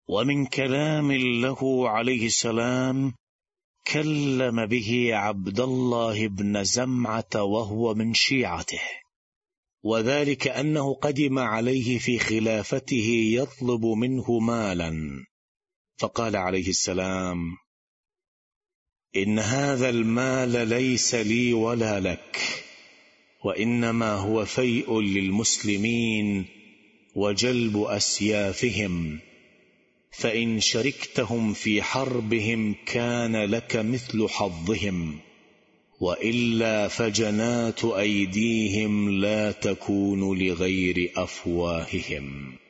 ومن كلام له عليه السلام كلم به عبد الله بن زمعة وهو من شيعته، وذلك أنه قدم عليه في خلافته يطلب منه مالا، فقال عليه السلام: إن هذا المال ليس لي ولا لك، وإنما هو فيء للمسلمين وجلب أسيافهم، فإن شركتهم في حربهم كان لك مثل حظهم، وإلا فجنات أيديهم لا تكون لغير أفواههم.